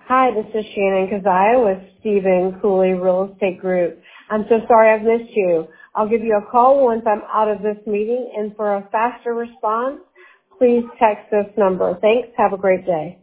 Hi, this is Shannon Kazaya with Stephen Cooley Real Estate Group. I'm so sorry I've missed you. I'll give you a call once I'm out of this meeting, and for a faster response, please text this number. Thanks. Have a great day.